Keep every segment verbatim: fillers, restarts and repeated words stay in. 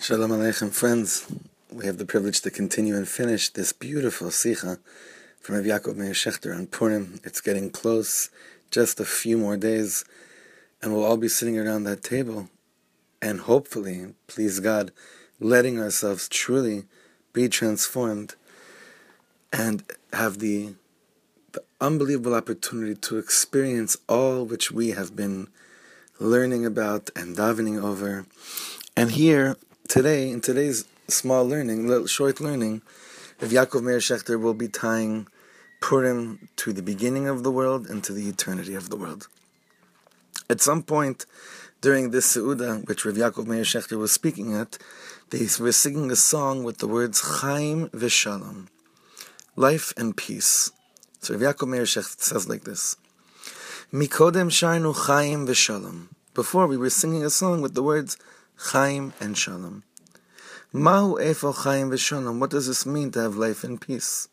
Shalom Aleichem, friends. We have the privilege to continue and finish this beautiful Sicha from Rav Yaakov Meir Shechter on Purim. It's getting close, just a few more days, and we'll all be sitting around that table and hopefully, please God, letting ourselves truly be transformed and have the, the unbelievable opportunity to experience all which we have been learning about and davening over. And here, today, in today's small learning, little short learning, Rav Yaakov Meir Shechter will be tying Purim to the beginning of the world and to the eternity of the world. At some point during this Seudah, which Rav Yaakov Meir Shechter was speaking at, they were singing a song with the words Chaim v'Shalom, life and peace. So Rav Yaakov Meir Shechter says like this: Mikodem sharnu Chaim v'Shalom. Before we were singing a song with the words Chaim and Shalom. Mahu efo Chaim v'Shalom. What does this mean to have life and peace?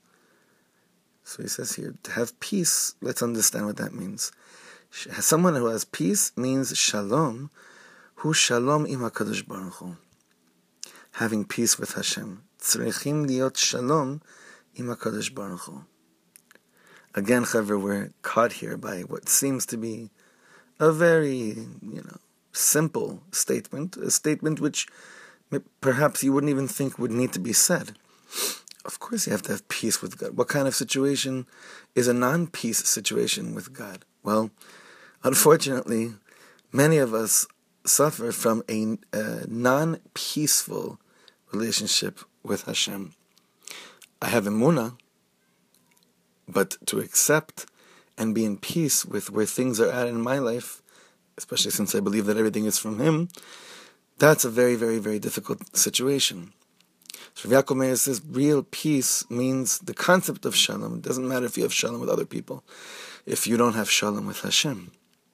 So he says here, to have peace, let's understand what that means. Someone who has peace means Shalom, hu Shalom im HaKadosh Baruch Hu. Having peace with Hashem. Tzrichim liot Shalom im HaKadosh Baruch Hu. Again, Chaver, we're caught here by what seems to be a very, you know, simple statement, a statement which perhaps you wouldn't even think would need to be said. Of course you have to have peace with God. What kind of situation is a non-peace situation with God? Well, unfortunately, many of us suffer from a, a non-peaceful relationship with Hashem. I have emunah, but to accept and be in peace with where things are at in my life, especially since I believe that everything is from Him, that's a very, very, very difficult situation. So Rav Yaakov Meir says real peace means the concept of Shalom. It doesn't matter if you have Shalom with other people, if you don't have Shalom with Hashem.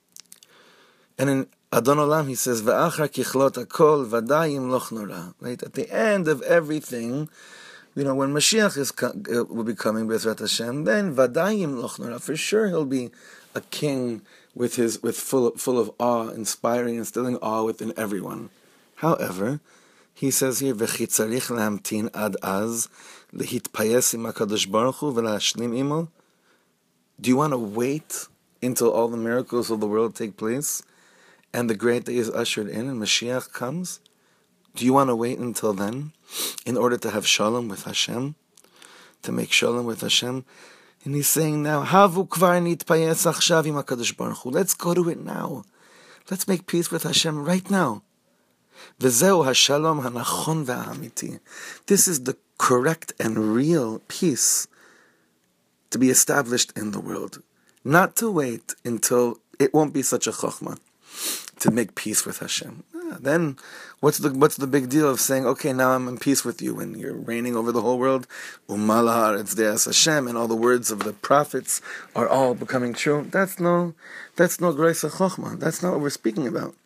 And in Adon Olam he says, V'achar kichlot hakol vadayim loch nora. Right? At the end of everything, you know, when Mashiach is uh, will be coming, B'ezrat Hashem, then vadayim loch nora. For sure he'll be a king with his with full of, full of awe, inspiring, instilling awe within everyone. However, he says here, "V'chitzarich lahamtin ad az lehitpayes im HaKadosh Baruch Hu v'lashlim imo." Do you want to wait until all the miracles of the world take place and the great day is ushered in and Mashiach comes? Do you want to wait until then in order to have shalom with Hashem, to make shalom with Hashem? And he's saying now, Havu kvar nitpayes achshav im HaKadosh Baruch Hu. Let's go to it now. Let's make peace with Hashem right now. V'zeu hashalom hanachon v'amiti. This is the correct and real peace to be established in the world. Not to wait until it won't be such a chokhmah to make peace with Hashem. Ah, then, what's the what's the big deal of saying, okay, now I'm in peace with you when you're reigning over the whole world? Umalahar it's deas Hashem, and all the words of the prophets are all becoming true. That's no, that's no grace chokhmah. That's not what we're speaking about.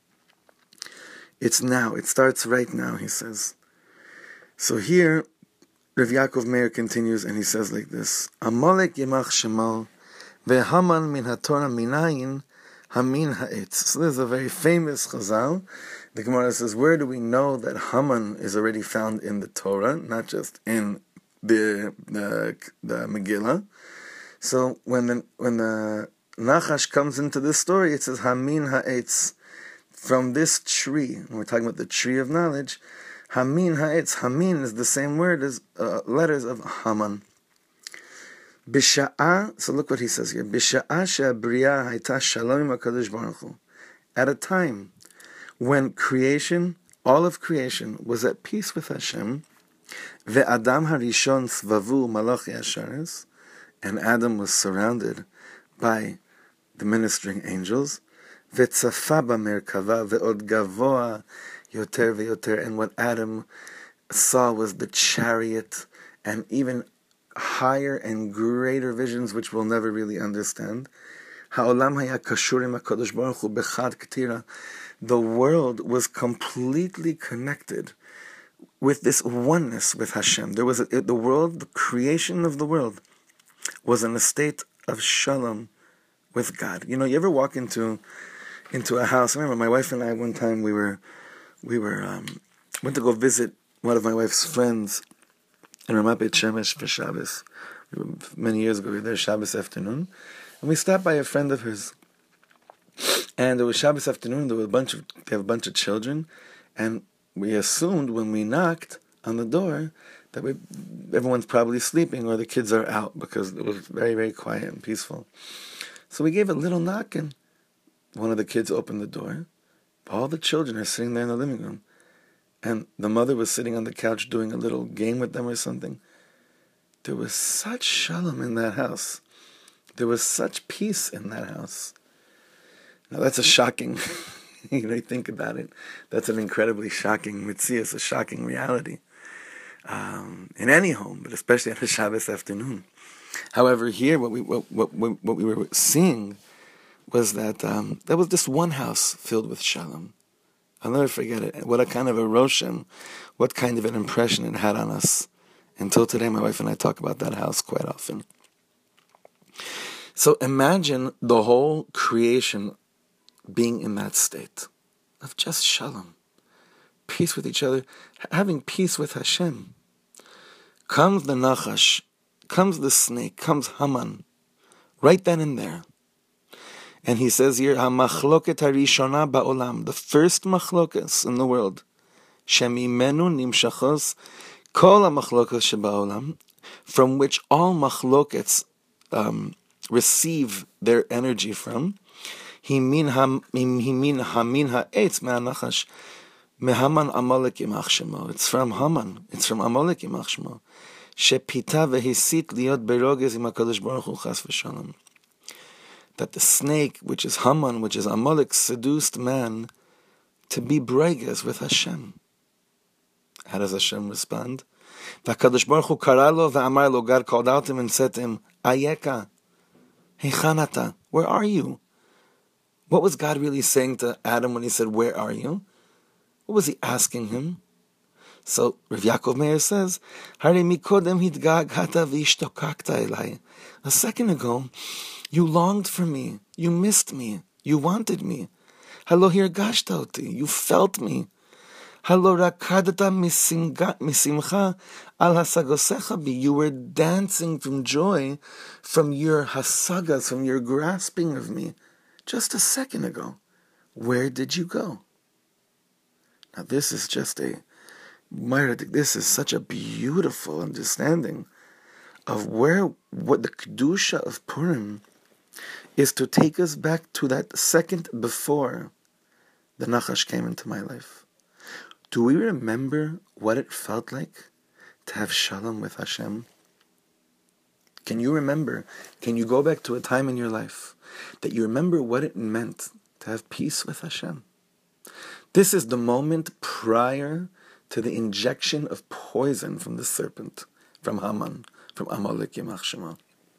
It's now. It starts right now, he says. So here, Rav Yaakov Meir continues and he says like this: Amalek yemach shemal ve'haman min haTorah minayin hamin ha'etz. So this is a very famous chazal. The Gemara says, where do we know that Haman is already found in the Torah, not just in the the, the Megillah? So when the when the Nachash comes into this story, it says hamin ha'etz. From this tree, and we're talking about the tree of knowledge, Hamin ha'etz, Hamin is the same word as uh, letters of Haman. Bisha'ah, so look what he says here. Bisha'ah she'abriya hayta shalom im HaKadosh Baruch Hu. At a time when creation, all of creation, was at peace with Hashem, ve'adam harishon svavu malachi asharis, and Adam was surrounded by the ministering angels, וצפה במרכבה ועוד גבוה יותר ויותר, and what Adam saw was the chariot and even higher and greater visions which we'll never really understand. העולם היה קשור עם הקדוש ברוך הוא בחד כתירה. The world was completely connected with this oneness with Hashem. There was a, the world, the creation of the world was in a state of shalom with God. You know, you ever walk into into a house? I remember my wife and I one time we were we were um, went to go visit one of my wife's friends in Ramat Beit Shemesh for Shabbos. Many years ago, we were there Shabbos afternoon, and we stopped by a friend of hers. And it was Shabbos afternoon. There were a bunch of they have a bunch of children, and we assumed when we knocked on the door that we, everyone's probably sleeping or the kids are out because it was very, very quiet and peaceful. So we gave a little knock, and one of the kids opened the door. All the children are sitting there in the living room, and the mother was sitting on the couch doing a little game with them or something. There was such shalom in that house. There was such peace in that house. Now that's a shocking, you know, you think about it, that's an incredibly shocking mitzvah, it's a shocking reality um, in any home, but especially on a Shabbos afternoon. However, here what we what what, what we were seeing was that um, there was just one house filled with shalom. I'll never forget it. What a kind of a roshem, what kind of an impression it had on us. Until today, my wife and I talk about that house quite often. So imagine the whole creation being in that state of just shalom, peace with each other, having peace with Hashem. Comes the Nachash, comes the snake, comes Haman, right then and there. And he says here, HaMachloket HaRishona Ba'olam, the first machlokas in the world, Shemimenu Nimshachos Kol HaMachlokas Sheba'olam, from which all machlokets um, receive their energy from, Himin Hamin Ha'etz Me'anachash Mehaman Amalek Yimach Shemo. It's from Haman. It's from Amalek Yimach Shemo. Shepita vehisit liot berogez im HaKadosh Baruch Hu chas v'shalom. That the snake, which is Haman, which is Amalek, seduced man to be bregas with Hashem. How does Hashem respond? VaKadosh Baruch Hu karalo ve'amar lo, God called out to him and said to him, Ayeka, Hechanata, where are you? What was God really saying to Adam when he said, where are you? What was he asking him? So Rav Yaakov Meir says, Hare mikodem hitga'agata v'ishtokakta elai. A second ago, you longed for me, you missed me, you wanted me. Halo hirgashta oti, you felt me. Halo rakadata misimcha al hasagosecha bi, you were dancing from joy from your hasagas, from your grasping of me. Just a second ago, where did you go? Now this is just a, this is such a beautiful understanding of where, what the Kedusha of Purim is to take us back to that second before the Nachash came into my life. Do we remember what it felt like to have shalom with Hashem? Can you remember, can you go back to a time in your life that you remember what it meant to have peace with Hashem? This is the moment prior to the injection of poison from the serpent, from Haman, from Amalek Yimach Shemo.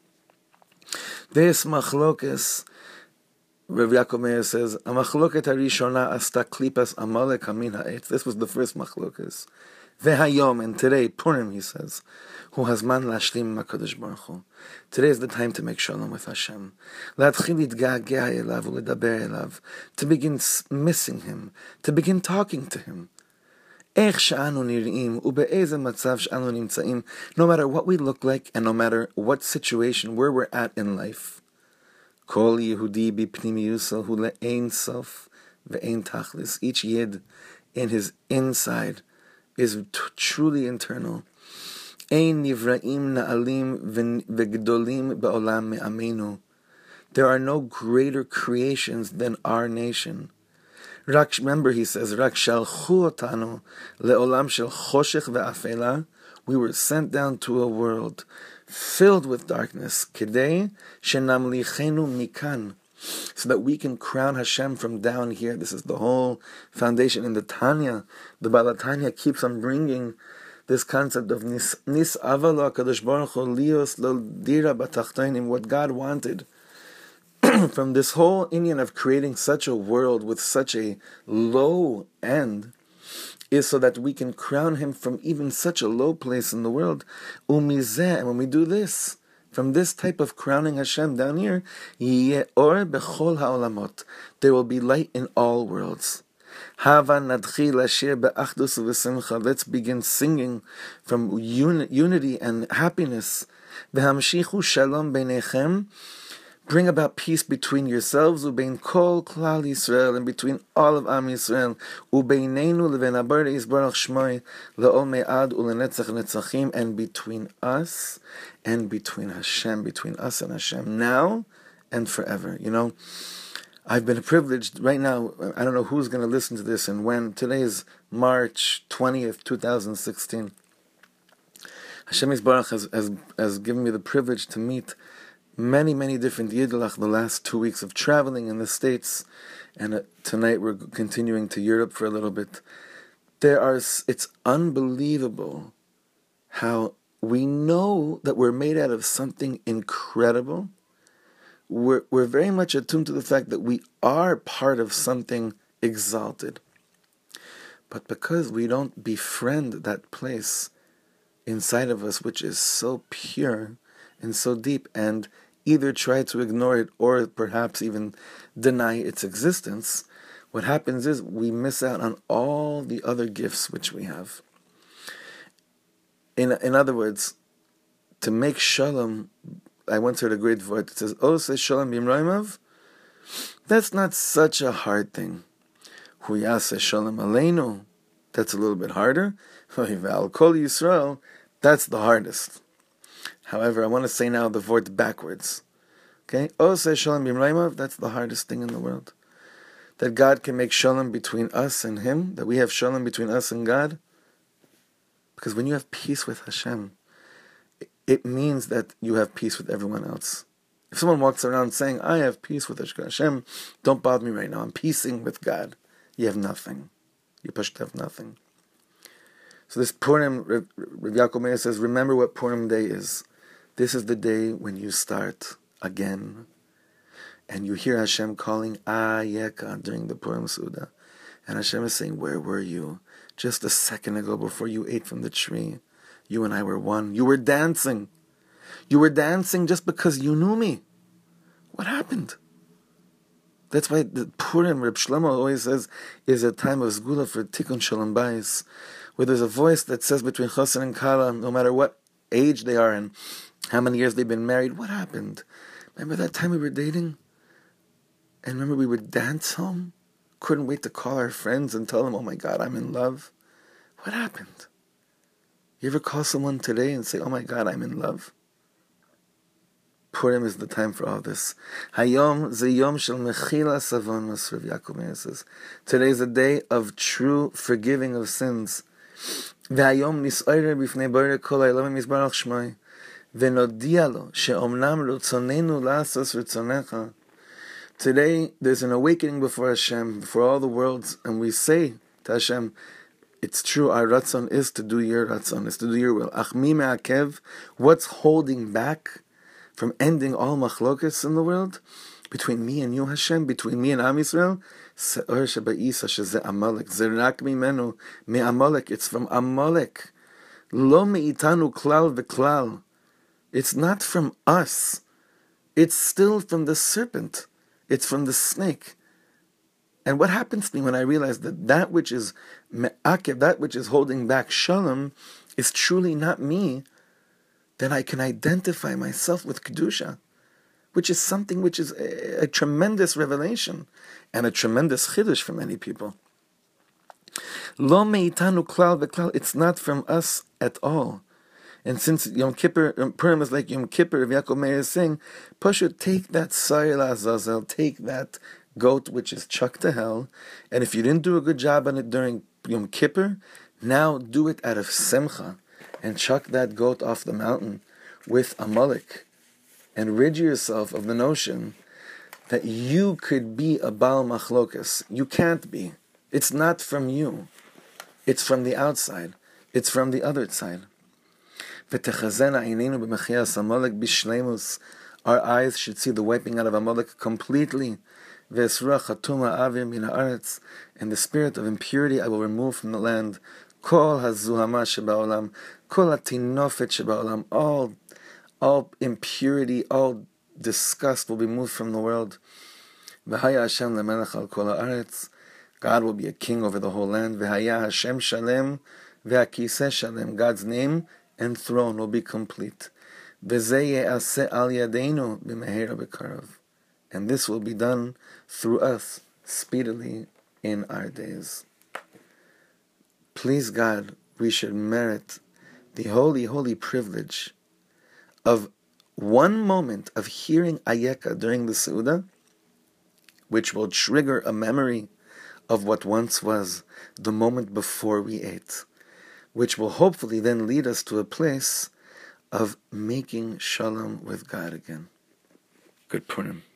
This machlokes, Rav Yaakov Meir says, "Amachloket harishona asta klipas Amalek hamin ha'etz." This was the first machlokes. Vehayom, and today, Purim, he says, Hu hazman lashlim makadosh baruch Hu. Today is the time to make shalom with Hashem. להתחיל להתגעגע אליו ולדבר אליו, to begin missing him, to begin talking to him. איך שאנו נראים ובאיזה מצב שאנו נמצאים, no matter what we look like and no matter what situation, where we're at in life. כל יהודי בפנימיוסו הוא לאין סוף ואין תכלס. Each yid in his inside is t- truly internal. אין נבראים נעלים וגדולים בעולם מעמנו. There are no greater creations than our nation. רק, remember, he says, רק שלחו אותנו לעולם של חושך ואפלה. We were sent down to a world filled with darkness, כדי שנמליכנו מכאן, so that we can crown Hashem from down here. This is the whole foundation in the Tanya. The Baal Tanya keeps on bringing this concept of nis nis avalo HaKadosh Baruch Hu lios lo dira batachtonim, what God wanted from this whole Indian of creating such a world with such a low end is so that we can crown him from even such a low place in the world. Umizeh, and when we do this, from this type of crowning Hashem down here, yeh or bechol ha'olamot, there will be light in all worlds. Hava nadchi lashir be'achdus u'v'simcha. Let's begin singing from uni- unity and happiness. V'hamshichu shalom beinechem. Bring about peace between yourselves, ubein kol klal Yisrael, and between all of Am Yisrael, ubeinenu leven haborei yisbarach shmoi le'ol me'ad ulenetzach netzachim, and between us and between Hashem, between us and Hashem, now and forever. You know, I've been privileged right now. I don't know who's going to listen to this and when. Today is March twentieth, twenty sixteen. Hashem Yisbarach has, has has given me the privilege to meet many, many different Yidlach the last two weeks of traveling in the States, and uh, tonight we're continuing to Europe for a little bit. There are, it's unbelievable how we know that we're made out of something incredible. We're, we're very much attuned to the fact that we are part of something exalted. But because we don't befriend that place inside of us, which is so pure and so deep, and either try to ignore it or perhaps even deny its existence, what happens is we miss out on all the other gifts which we have. In in other words, to make shalom, I once heard a great word that says, "Oh, say shalom b'imroimav." That's not such a hard thing. Hu yaseh shalom aleinu. That's a little bit harder. Al kol Yisrael. That's the hardest. However, I want to say now the word backwards. Okay? Oseh shalom b'imroimav, that's the hardest thing in the world. That God can make shalom between us and Him, that we have shalom between us and God. Because when you have peace with Hashem, it means that you have peace with everyone else. If someone walks around saying, I have peace with Hashem, don't bother me right now, I'm peacing with God, you have nothing. You pushed have nothing. So this Purim, Rav Yaakov Meir says, remember what Purim Day is. This is the day when you start again. And you hear Hashem calling, Ayeka, during the Purim Suda. And Hashem is saying, where were you? Just a second ago before you ate from the tree. You and I were one. You were dancing. You were dancing just because you knew me. What happened? That's why the Purim, Reb Shlomo always says, is a time of Zgula for Tikkun Shalom Bayis, where there's a voice that says between Chosin and Kala, no matter what age they are and how many years they've been married, what happened? Remember that time we were dating? And remember we would dance home? Couldn't wait to call our friends and tell them, oh my God, I'm in love. What happened? You ever call someone today and say, oh my God, I'm in love? Purim is the time for all this. Hayom ze yom shel mechila savon, as Rav Yaakov Meir says. Today is a day of true forgiving of sins. V'hayom nis'oire b'fnei borei kol ha'olam yisbarach shmoi. V'nodia lo she'omnam rotzonenu la'asos ritzonecha. Today, there's an awakening before Hashem, before all the worlds, and we say to Hashem, it's true, our ratzon is to do your ratzon, is to do your will. Ach mi me'akev, what's holding back from ending all machlokas in the world? Between me and you, Hashem, between me and Am Yisrael, se'or sheba'isa sheze Amalek, zerak mimenu me'amalek, it's from Amalek. Lo me'itanu klal v'klal. It's not from us. It's still from the serpent. It's from the snake. And what happens to me when I realize that that which is me'akev, that which is holding back shalom, is truly not me, then I can identify myself with Kedusha, which is something which is a, a tremendous revelation and a tremendous chiddush for many people. Lo meitanu klal v'klal, it's not from us at all. And since Yom Kippur, Purim is like Yom Kippur, Rav Yaakov Meir is saying, Pasha, take that Sayil Azazel, take that goat which is chucked to hell, and if you didn't do a good job on it during Yom Kippur, now do it out of Simcha, and chuck that goat off the mountain with Amalek, and rid yourself of the notion that you could be a Baal Machlokas. You can't be. It's not from you. It's from the outside. It's from the other side. Our eyes should see the wiping out of Amalek completely. And the spirit of impurity I will remove from the land. All, all impurity, all disgust will be moved from the world. God will be a king over the whole land. V'haya Hashem shalem v'hakiseh shalem. God's name and throne will be complete. V'zeh ye'aseh al yadeinu b'mehera b'karav. And this will be done through us speedily in our days. Please God, we should merit the holy, holy privilege of one moment of hearing Ayeka during the Seudah, which will trigger a memory of what once was the moment before we ate, which will hopefully then lead us to a place of making shalom with God again. Good Purim.